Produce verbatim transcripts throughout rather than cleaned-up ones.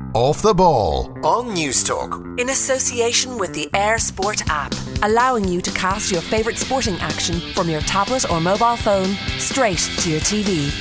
Off the Ball on News Talk. In association with the Air Sport app, allowing you to cast your favourite sporting action from your tablet or mobile phone straight to your T V.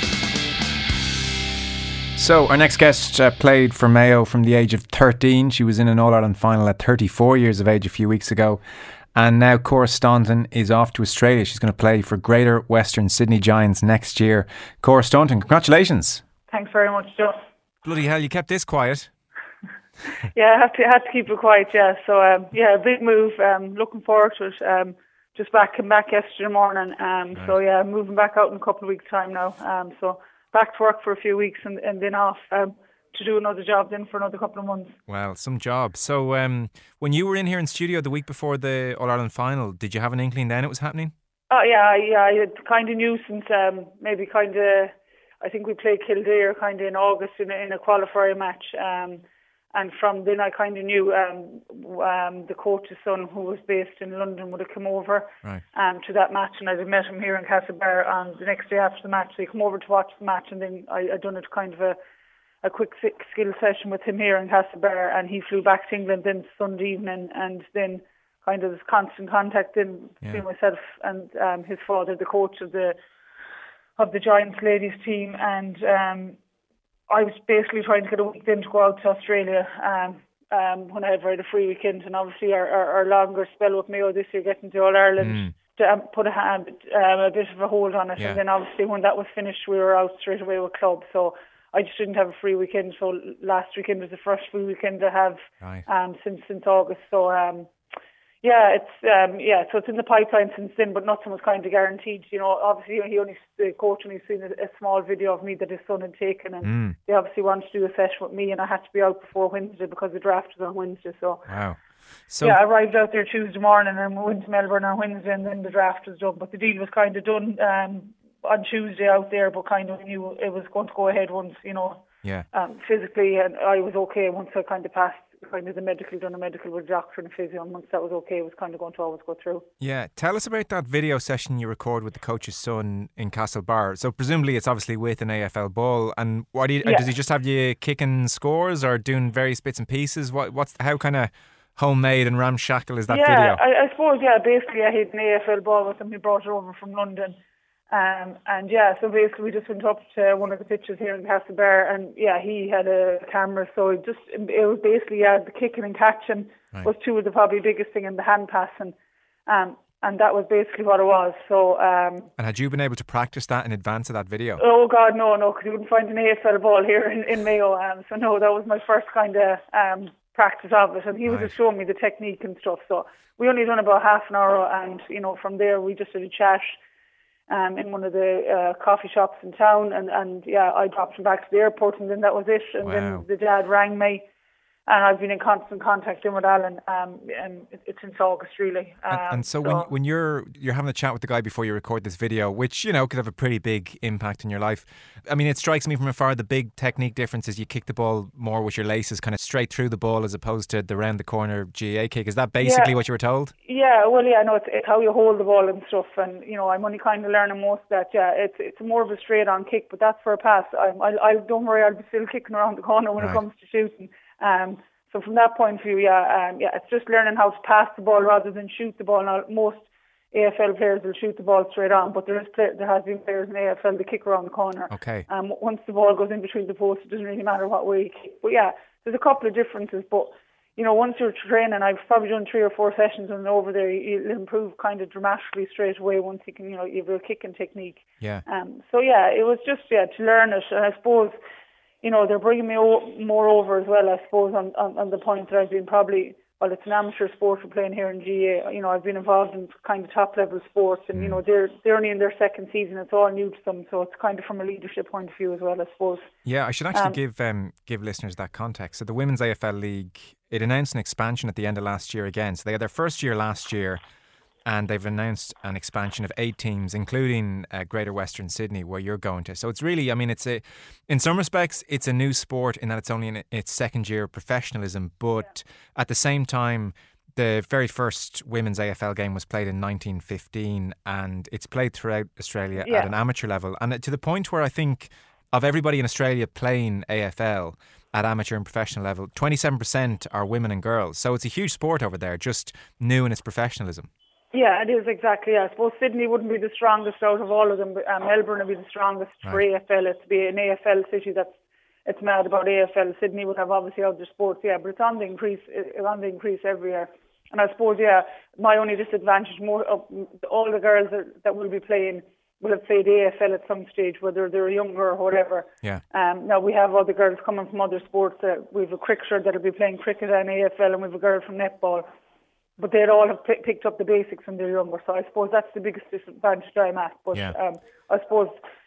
So our next guest uh, played for Mayo from the age of thirteen. She was in an All-Ireland final at thirty-four years of age a few weeks ago. And now Cora Staunton is off to Australia. She's going to play for Greater Western Sydney Giants next year. Cora Staunton, congratulations. Thanks very much, Joe. Bloody hell, you kept this quiet. Yeah, I had to, had to keep it quiet, yeah. So, um, yeah, a big move. Um, looking forward to it. Um, just back came back yesterday morning. Um, right. So, yeah, moving back out in a couple of weeks' time now. Um, so, back to work for a few weeks and, and then off um, to do another job then for another couple of months. Well, some job. So, um, when you were in here in studio the week before the All-Ireland final, did you have an inkling then it was happening? Oh, yeah, yeah. I had kind of knew since um, maybe kind of, I think we played Kildare kind of in August in a, in a qualifier match. Um, And from then I kind of knew um, um, the coach's son, who was based in London, would have come over right. um, to that match. And I'd met him here in Castlebar on the next day after the match. So he came over to watch the match, and then I, I'd done it kind of a, a quick skill session with him here in Castlebar. And he flew back to England then Sunday evening, and then kind of this constant contact then yeah. between myself and um, his father, the coach of the of the Giants ladies team. And um, I was basically trying to get a weekend to go out to Australia um, um, when I had a free weekend, and obviously our, our, our longer spell with Mayo this year, getting to All Ireland, mm. to, um, put a, hand, um, a bit of a hold on it. Yeah. And then obviously when that was finished, we were out straight away with club. So I just didn't have a free weekend. So last weekend was the first free weekend I have right. um, since since August. So um, yeah, it's um, yeah, so it's in the pipeline since then, but nothing was kind of guaranteed. You know, obviously he only the coach only seen a, a small video of me that his son had taken, and mm. they obviously wanted to do a session with me, and I had to be out before Wednesday because the draft was on Wednesday. So wow. So yeah, I arrived out there Tuesday morning and we went to Melbourne on Wednesday, and then the draft was done. But the deal was kind of done um, on Tuesday out there, but kind of knew it was going to go ahead once, you know, yeah. um, physically, and I was okay once I kind of passed. Kind of the medical, done a medical with a doctor and a physio, and once that was okay, it was kind of going to always go through. Yeah, tell us about that video session you record with the coach's son in Castlebar. So presumably it's obviously with an A F L ball, and what do you, yeah. does he just have you kicking scores or doing various bits and pieces? What what's how kind of homemade and ramshackle is that yeah, video? I, I suppose yeah. Basically, I had an A F L ball with him. He brought it over from London. Um, and yeah, so basically we just went up to one of the pitches here in Castlebar, and yeah, he had a camera, so it just, it was basically, yeah, the kicking and catching right. was two of the probably biggest thing, and the hand passing, um, and that was basically what it was. So, um, and had you been able to practice that in advance of that video? Oh God, no, no, because you wouldn't find an A F L ball here in, in Mayo, um, so no, that was my first kind of um, practice of it, and he was right. just showing me the technique and stuff, so we only done about half an hour, and you know, from there we just did a chat Um, in one of the uh, coffee shops in town, and, and yeah, I dropped him back to the airport, and then that was it. And wow. then the dad rang me, and I've been in constant contact with Alan, um, and it's since August really. Um, and, and so, so when when you're you're having a chat with the guy before you record this video, which you know could have a pretty big impact in your life. I mean, it strikes me from afar the big technique difference is you kick the ball more with your laces, kind of straight through the ball, as opposed to the round the corner G A A kick. Is that basically yeah. what you were told? Yeah, well, yeah, no, it's, it's how you hold the ball and stuff, and you know, I'm only kind of learning most of that. Yeah, it's it's more of a straight on kick, but that's for a pass. I'm, I I don't worry, I'll be still kicking around the corner when right. it comes to shooting. Um. So from that point of view, yeah, um, yeah, it's just learning how to pass the ball rather than shoot the ball. Now, most A F L players will shoot the ball straight on, but there is play, there has been players in A F L that kick around the corner. Okay. Um, once the ball goes in between the posts, it doesn't really matter what way you kick. But yeah, there's a couple of differences. But you know, once you're training, I've probably done three or four sessions and over there, you'll improve kind of dramatically straight away once you can, you know, you have a kicking technique. Yeah. Um. So yeah, it was just yeah to learn it, and I suppose, you know, they're bringing me o- more over as well, I suppose, on, on, on the point that I've been probably, well, it's an amateur sport we're playing here in G A A. You know, I've been involved in kind of top-level sports, and, mm. you know, they're they're only in their second season. It's all new to them, so it's kind of from a leadership point of view as well, I suppose. Yeah, I should actually um, give um, give listeners that context. So the Women's A F L League, it announced an expansion at the end of last year again. So they had their first year last year, and they've announced an expansion of eight teams, including uh, Greater Western Sydney, where you're going to. So it's really, I mean, it's a, in some respects, it's a new sport in that it's only in its second year of professionalism. But yeah. at the same time, the very first women's A F L game was played in nineteen fifteen, and it's played throughout Australia yeah. at an amateur level. And to the point where I think of everybody in Australia playing A F L at amateur and professional level, twenty-seven percent are women and girls. So it's a huge sport over there, just new in its professionalism. Yeah, it is exactly. Yeah. I suppose Sydney wouldn't be the strongest out of all of them, but uh, Melbourne would be the strongest right. for A F L. It's to be an A F L city that's it's mad about A F L. Sydney would have obviously other sports, yeah, but it's on the increase. It's on the increase every year. And I suppose, yeah, my only disadvantage, more of all the girls that, that will be playing will have played A F L at some stage, whether they're younger or whatever. Yeah. Um, now we have other girls coming from other sports. Uh, we have a cricketer that'll be playing cricket and A F L, and we have a girl from netball. But they'd all have p- picked up the basics when they're younger. So I suppose that's the biggest disadvantage I'm at. But yeah. um, I suppose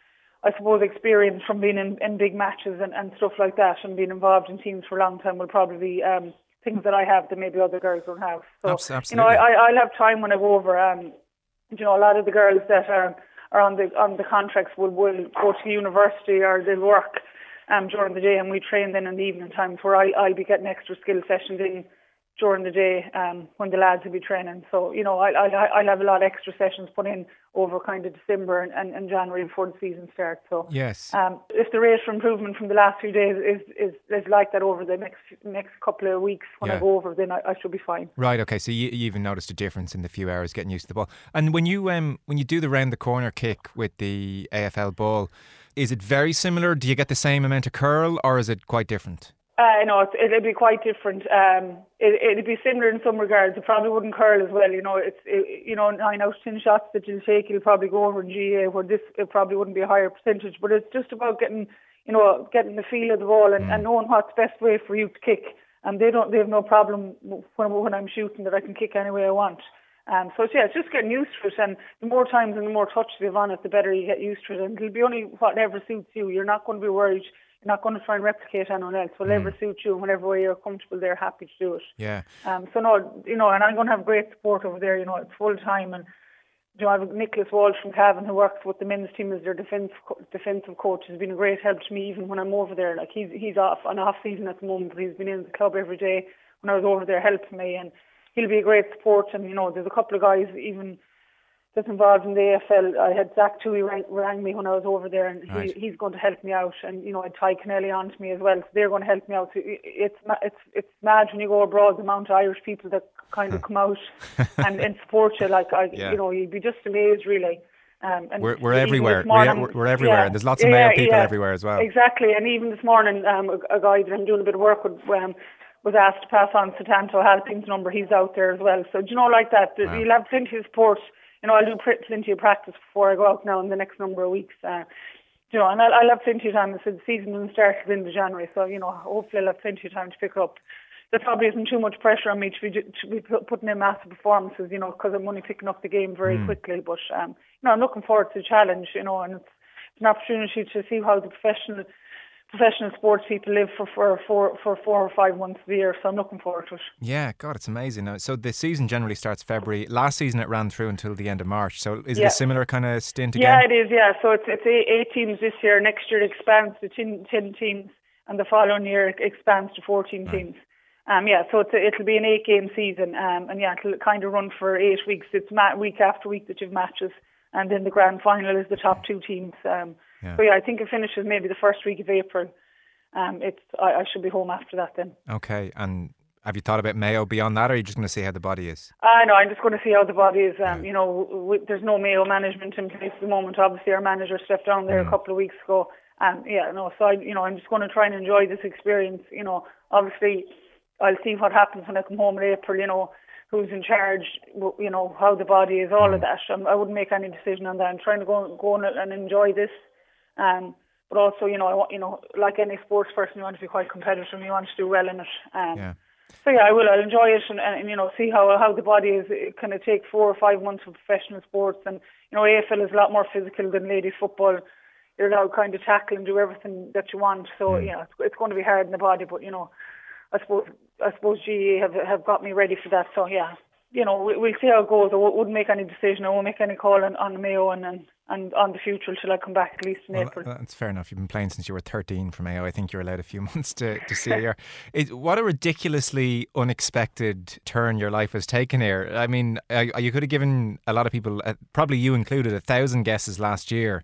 I suppose experience from being in, in big matches and, and stuff like that, and being involved in teams for a long time will probably be um, things that I have that maybe other girls don't have. So Absolutely. you know, I, I, I'll have time when I go over. Um, you know, a lot of the girls that are are on the on the contracts will will go to university or they'll work um, during the day, and we train then in the evening times where I I'll be getting extra skill sessions in during the day um, when the lads will be training. So, you know, I'll, I'll, I'll have a lot of extra sessions put in over kind of December and, and, and January before the season starts. So, yes. um, if the rate for improvement from the last few days is, is, is like that over the next next couple of weeks when yeah. I go over, then I, I should be fine. Right, okay, so you, you even noticed a difference in the few hours getting used to the ball. And when you um when you do the round the corner kick with the A F L ball, is it very similar? Do you get the same amount of curl, or is it quite different? Uh, no, it, it'll be quite different. Um, it, it'll be similar in some regards. It probably wouldn't curl as well. You know, it's it, you know nine out of ten shots that you'll take, you'll probably go over in G A, where this it probably wouldn't be a higher percentage. But it's just about getting, you know, getting the feel of the ball and, mm. and knowing what's the best way for you to kick. And they don't, they have no problem when when I'm shooting that I can kick any way I want. Um, so it's, yeah, it's just getting used to it. And the more times and the more touches you have on it, the better you get used to it. And it'll be only whatever suits you. You're not going to be worried. You're not going to try and replicate anyone else. Whatever mm. suits you, whenever way you're comfortable, they're happy to do it. Yeah. Um. So no, you know, and I'm going to have great support over there. You know, it's full time, and you know, I have Nicholas Walsh from Cavan who works with the men's team as their defence defensive coach. Has been a great help to me even when I'm over there. Like he's he's off on off season at the moment, but he's been in the club every day when I was over there helping me, and he'll be a great support. And you know, there's a couple of guys even that's involved in the A F L. I had Zach Tui rang, rang me when I was over there, and right. he, he's going to help me out. And you know, I had Ty Kennelly on to me as well, so they're going to help me out. So it's it's it's mad when you go abroad, the amount of Irish people that kind of come out and, and support you. Like I, yeah. you know, you'd be just amazed, really. Um, and we're we're everywhere. Morning, we're, we're everywhere, yeah, and there's lots of yeah, male people yeah, everywhere as well. Exactly, and even this morning, um, a, a guy that I'm doing a bit of work with. Um, was asked to pass on Satanto Halpin's number. He's out there as well. So, do you know, like that, wow. You'll have plenty of support. You know, I'll do plenty of practice before I go out now in the next number of weeks. Uh, you know, and I'll, I'll have plenty of time. So the season will start at the end of January. So, you know, hopefully I'll have plenty of time to pick up. There probably isn't too much pressure on me to be, to be putting in massive performances, you know, because I'm only picking up the game very mm. quickly. But, um, you know, I'm looking forward to the challenge, you know, and it's, it's an opportunity to see how the professional professional sports people live for, for, for, for four or five months of the year, so I'm looking forward to it. Yeah, God, it's amazing. Now, so the season generally starts February. Last season it ran through until the end of March, so is yeah. it a similar kind of stint again? Yeah, it is, yeah. So it's, it's eight, eight teams this year. Next year it expands to ten, ten teams, and the following year it expands to fourteen right. teams. Um, yeah, so it's a, it'll be an eight-game season, um, and yeah, it'll kind of run for eight weeks. It's ma- week after week that you have matches, and then the grand final is the top two teams. Um, yeah. So yeah, I think it finishes maybe the first week of April. Um, it's I, I should be home after that then. Okay, and have you thought about Mayo beyond that, or are you just going to see how the body is? I uh, know, I'm just going to see how the body is. Um, right. You know, w- w- there's no Mayo management in place at the moment. Obviously, our manager stepped down there mm. a couple of weeks ago. And yeah, no, so I, you know, I'm just going to try and enjoy this experience. You know, obviously, I'll see what happens when I come home in April. You know, who's in charge? You know, how the body is, all mm. of that. I'm, I wouldn't make any decision on that. I'm trying to go go and enjoy this. Um. But also, you know, I want, you know, like any sports person, you want to be quite competitive and you want to do well in it. Um, yeah. So yeah, I will. I'll enjoy it and, and you know, see how how the body is. It kind of take four or five months of professional sports, and you know, A F L is a lot more physical than ladies football. You're allowed to kind of tackle and do everything that you want. So mm. yeah, it's, it's going to be hard in the body, but you know, I suppose I suppose G A have have got me ready for that. So yeah, you know, we, we'll see how it goes. I wouldn't make any decision. I won't make any call on, on Mayo and. and and on the future until I come back at least in well, April. That's fair enough. You've been playing since you were thirteen for Mayo. I think you're allowed a few months to, to see here. It, what a ridiculously unexpected turn your life has taken here. I mean, uh, you could have given a lot of people, uh, probably you included, a thousand guesses last year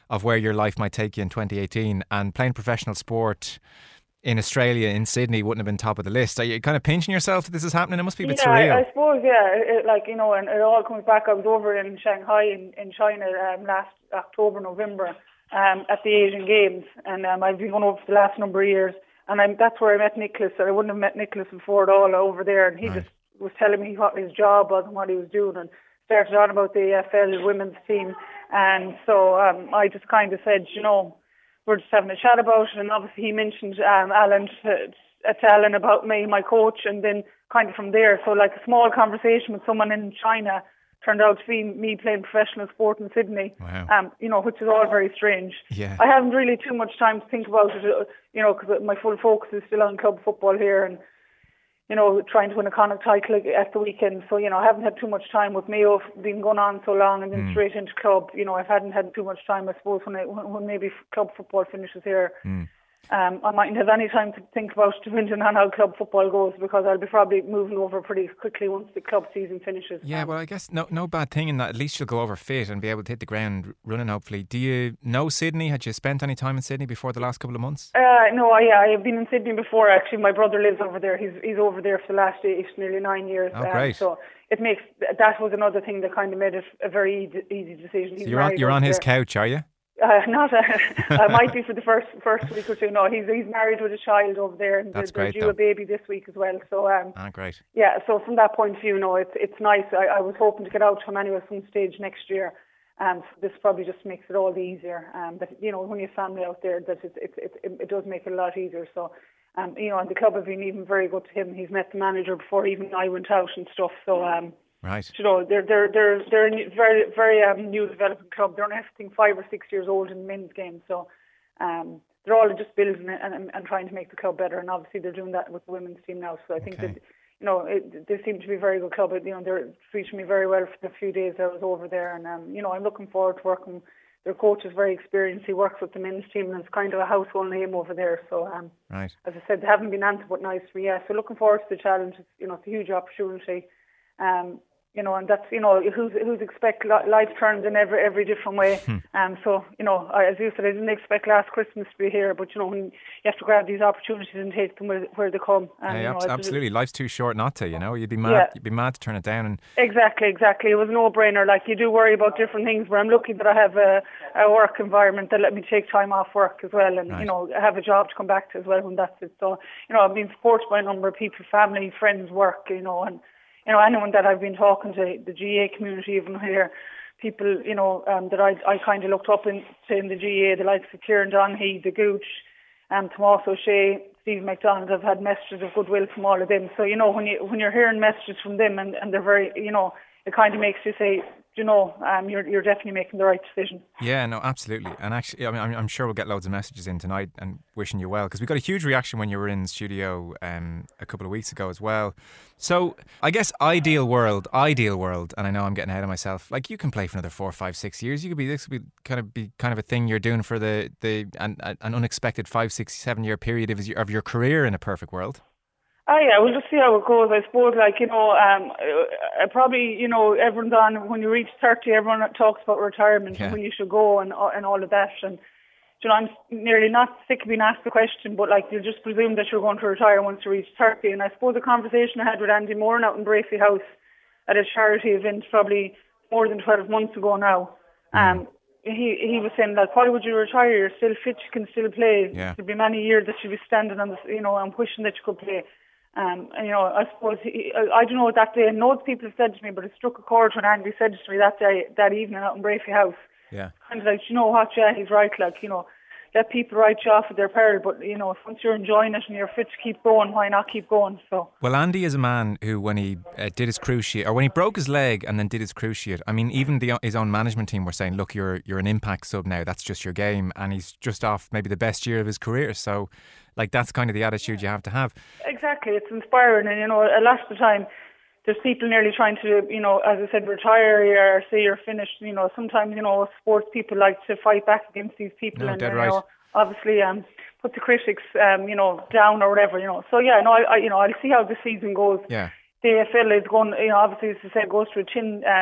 of where your life might take you in twenty eighteen, and playing professional sport in Australia, in Sydney, wouldn't have been top of the list. Are you kind of pinching yourself that this is happening? It must be a bit yeah, surreal. I, I suppose, yeah, it, like, you know, and it all comes back. I was over in Shanghai in, in China um, last October, November, um, at the Asian Games, and um, I've been going over for the last number of years, and I'm, that's where I met Nicholas. I wouldn't have met Nicholas before at all over there, and he right. just was telling me what his job was and what he was doing, and started on about the A F L women's team, and so um, I just kind of said, you know, we're just having a chat about it, and obviously he mentioned um, Alan to, to Alan about me, my coach, and then kind of from there, so like a small conversation with someone in China turned out to be me playing professional sport in Sydney. Wow. Um, you know, which is all very strange. Yeah. I haven't really too much time to think about it, you know, because my full focus is still on club football here, and you know, trying to win a Connacht title at the weekend. So, you know, I haven't had too much time with Mayo, been going on so long, and then mm. straight into club. You know, I hadn't had too much time, I suppose, when I, when maybe club football finishes here. Mm. Um, I mightn't have any time to think about depending on how club football goes, because I'll be probably moving over pretty quickly once the club season finishes. Yeah, well, I guess no no bad thing in that. At least you'll go over fit and be able to hit the ground running, hopefully. Do you know Sydney? Had you spent any time in Sydney before the last couple of months? Uh, no, I, yeah, I've been in Sydney before, actually. My brother lives over there. He's he's over there for the last eight, nearly nine years. Oh, great. Um, so it makes, that was another thing that kind of made it a very easy, easy decision. So you're on, you're on his there. couch, are you? Uh, not a, I might be for the first first week or two. No, he's he's married with a child over there, and That's they're, great, they're due a baby this week as well. So um, ah, great. Yeah, so from that point of view, no, it's it's nice. I, I was hoping to get out to him anyway some stage next year. Um, so this probably just makes it all the easier. Um, that you know, when you have family out there, that it it it, it, it does make it a lot easier. So. Um, you know, and the club have been even very good to him. He's met the manager before even I went out and stuff. So, um, right. You know, they're they're they're they're a very very um, new development club. They're only I think five or six years old in men's games. So, um, they're all just building it and, and and trying to make the club better. And obviously they're doing that with the women's team now. So I think okay. that you know it, they seem to be a very good club. You know, they're treating me very well for the few days I was over there. And um, you know, I'm looking forward to working. Their coach is very experienced. He works with the men's team, and it's kind of a household name over there. So, um, right. as I said, they haven't been answered but nice for me. Yeah, so looking forward to the challenge. It's, you know, it's a huge opportunity. Um, you know, and that's, you know, who's who's expect life turns in every every different way. And um, so, you know, I, as you said, I didn't expect last Christmas to be here, but you know, when you have to grab these opportunities and take them where, where they come. And, yeah, you know, absolutely. Life's too short not to. You know, you'd be mad. Yeah. You'd be mad to turn it down. And exactly, exactly. It was a no-brainer. Like you do worry about different things, but I'm lucky that I have a, a work environment that let me take time off work as well, and right. you know, have a job to come back to as well when that's it. So, you know, I've been supported by a number of people, family, friends, work. You know, and you know, anyone that I've been talking to, the G A community, even here, people, you know, um, that I I kind of looked up in, to in the G A, the likes of Kieran Donaghy, the Gooch, um, Tomás O'Shea, Steve McDonald. I've had messages of goodwill from all of them. So, you know, when you when you're hearing messages from them, and, and they're very, you know, it kind of makes you say, you know, um, you're you're definitely making the right decision. Yeah, no, absolutely. And actually, I mean, I'm, I'm sure we'll get loads of messages in tonight and wishing you well, because we got a huge reaction when you were in studio um, a couple of weeks ago as well. So I guess ideal world, ideal world, and I know I'm getting ahead of myself. Like you can play for another four, five, six years. You could be this could be kind of be kind of a thing you're doing for the the an, an unexpected five, six, seven year period of your, of your career in a perfect world. Oh yeah, we'll just see how it goes. I suppose, like, you know, um, uh, probably, you know, everyone's on, when you reach thirty, everyone talks about retirement yeah. and when you should go and and all of that. And, you know, I'm nearly not sick of being asked the question, but, like, you just presume that you're going to retire once you reach thirty. And I suppose the conversation I had with Andy Moran out in Brafey House at a charity event probably more than twelve months ago now, um, mm. he he was saying, like, why would you retire? You're still fit, you can still play. Yeah. There'll be many years that you'll be standing on the, you know, and wishing that you could play. Um, and, you know, I suppose, he, I, I don't know that day, and loads of people have said to me, but it struck a chord when Andy said to me that day, that evening out in Brafey House. Yeah. Kind of like, you know what, yeah, he's right, like, you know, let people write you off at their peril, but, you know, once you're enjoying it and you're fit to keep going, why not keep going? So. Well, Andy is a man who, when he uh, did his cruciate, or when he broke his leg and then did his cruciate, I mean, even the, his own management team were saying, look, you're you're an impact sub now, that's just your game, and he's just off maybe the best year of his career, so, like, that's kind of the attitude you have to have. Exactly, it's inspiring, and, you know, a lot of the time, there's people nearly trying to, you know, as I said, retire or say you're finished. You know, sometimes, you know, sports people like to fight back against these people no, and, dead you right. know, obviously um, put the critics, um, you know, down or whatever, you know. So, yeah, no, I, I, you know, I'll see how the season goes. Yeah. The A F L is going, you know, obviously, as I said, goes through a chin, um,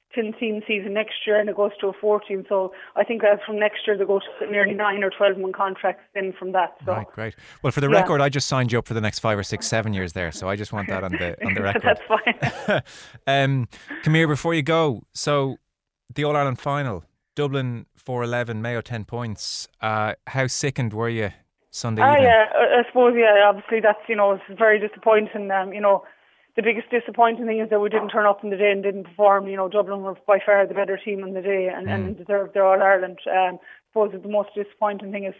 ten-team season next year, and it goes to a fourteen. So I think as from next year, they go to nearly nine or twelve-month contracts in from that. So. Right, great. Well, for the yeah. record, I just signed you up for the next five or six, seven years there. So I just want that on the on the record. That's fine. um, come here before you go. So the All-Ireland final, Dublin four eleven, Mayo ten points. Uh, how sickened were you Sunday ah, evening? yeah, I suppose, yeah, obviously that's, you know, it's very disappointing. Um, you know, the biggest disappointing thing is that we didn't turn up on the day and didn't perform. You know, Dublin were by far the better team on the day and, mm. and deserved their All-Ireland. Um, I suppose the most disappointing thing is,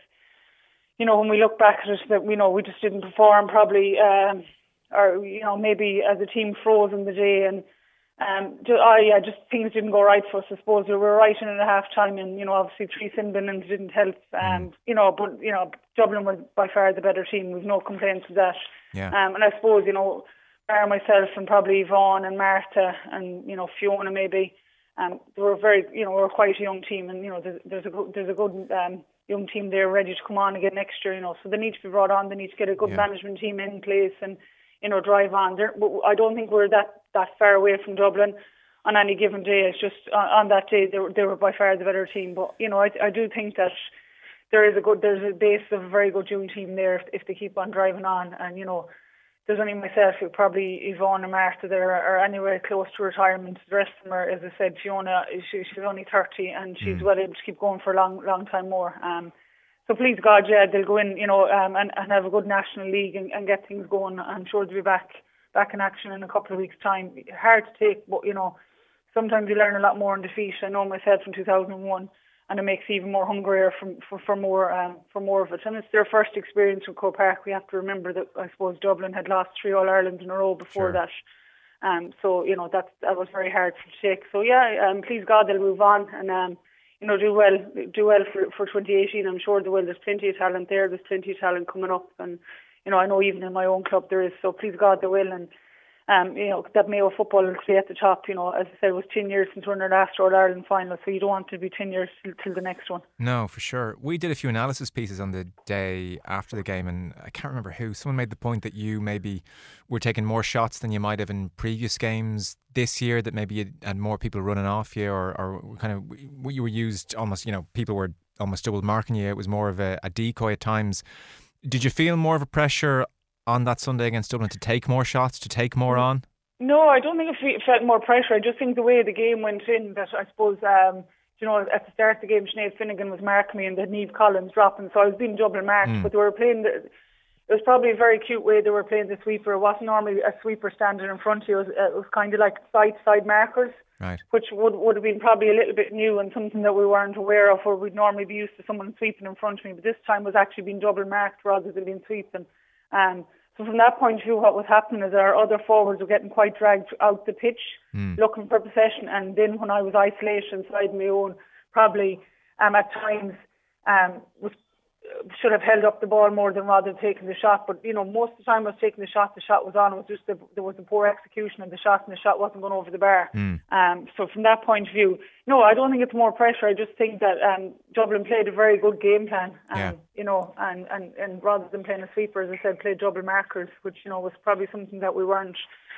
you know, when we look back at it, that, you know, we just didn't perform probably, um, or, you know, maybe as a team froze on the day and Um, oh yeah, just things didn't go right for us. I suppose we were right in at half time, and you know, obviously three sin bins didn't help. Um, mm. you know, but you know, Dublin was by far the better team. We've no complaints with that. Yeah. Um, and I suppose you know, bar myself and probably Yvonne and Martha and you know Fiona maybe. Um, they were very, you know, we're quite a young team, and you know, there's, there's a good, there's a good um, young team there ready to come on again next year. You know, so they need to be brought on. They need to get a good yeah. management team in place and. You know, drive on. There, I don't think we're that, that far away from Dublin on any given day. It's just on, on that day they were, they were by far the better team. But you know, I, I do think that there is a good, there's a base of a very good young team there if, if they keep on driving on. And you know, there's only myself, who probably Yvonne and Martha there are, are anywhere close to retirement. The rest of them are, as I said, Fiona, she, she's only thirty and she's mm. well able to keep going for a long, long time more. Um, So please God, yeah, they'll go in, you know, um, and, and have a good national league and, and get things going. I'm sure they'll be back back in action in a couple of weeks' time. Hard to take, but you know, sometimes you learn a lot more in defeat. I know myself in two thousand one, and it makes you even more hungrier for for, for more um, for more of it. And it's their first experience with Croke Park. We have to remember that I suppose Dublin had lost three All Irelands in a row before sure. that. Um, so you know that that was very hard to take. So yeah, um, please God, they'll move on and. Um, You know, do well, do well for for twenty eighteen. I'm sure they will. There's plenty of talent there. There's plenty of talent coming up, and you know, I know even in my own club there is. So please God, they will. And um, you know, that Mayo football will stay at the top. You know, as I said, it was ten years since we won our last All Ireland final, so you don't want to be ten years till, till the next one. No, for sure. We did a few analysis pieces on the day after the game, and I can't remember who. Someone made the point that you maybe were taking more shots than you might have in previous games this year, that maybe you had more people running off you, or, or kind of you were used almost, you know, people were almost double marking you. It was more of a, a decoy at times. Did you feel more of a pressure on that Sunday against Dublin to take more shots, to take more on? No, I don't think it felt more pressure. I just think the way the game went in, that I suppose, um, you know, at the start of the game, Sinead Finnegan was marking me and then Niamh Collins dropping, so I was being double marked, mm. but they were playing the... It was probably a very cute way they were playing the sweeper. It wasn't normally a sweeper standing in front of you. It was, uh, it was kind of like side-to-side markers, right. which would would have been probably a little bit new and something that we weren't aware of, or we'd normally be used to someone sweeping in front of me. But this time was actually being double marked rather than being sweeping. Um, so from that point of view, what was happening is our other forwards were getting quite dragged out the pitch, mm. looking for possession. And then when I was isolated inside my own, probably um, at times um, was should have held up the ball more than rather than taking the shot. But, you know, most of the time I was taking the shot, the shot was on. It was just the, there was a poor execution of the shot and the shot wasn't going over the bar. Mm. Um, so from that point of view, no, I don't think it's more pressure. I just think that um, Dublin played a very good game plan. Um, yeah. You know, and, and, and rather than playing a sweeper, as I said, played double markers, which, you know, was probably something that we weren't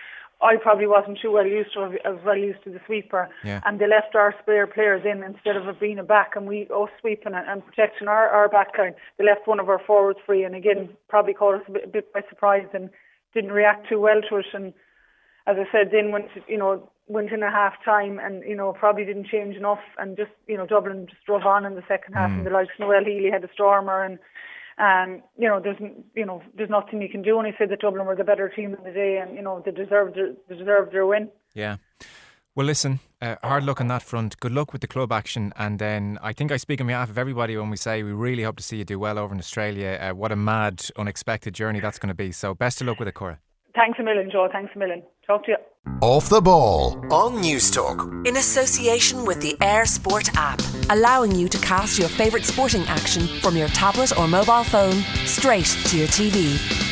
I probably wasn't too well used to, as well used to the sweeper, yeah. and they left our spare players in instead of it being a back, and we us sweeping and, and protecting our, our back line. They left one of our forwards free, and again probably caught us a bit, a bit by surprise and didn't react too well to it. And as I said, then went you know went in at half time, and you know probably didn't change enough, and just you know Dublin just drove on in the second half, mm. and the likes Noel Healy had a stormer, and. Um, you know, there's you know, there's nothing you can do. And he said that Dublin were the better team in the day, and you know, they deserved their, they deserved their win. Yeah. Well, listen, uh, hard luck on that front. Good luck with the club action, and then I think I speak on behalf of everybody when we say we really hope to see you do well over in Australia. Uh, what a mad, unexpected journey that's going to be. So, best of luck with it, Cora. Thanks a million, Joe. Thanks a million. Talk to you. Off the Ball on News Talk. In association with the Air Sport app, allowing you to cast your favourite sporting action from your tablet or mobile phone straight to your T V.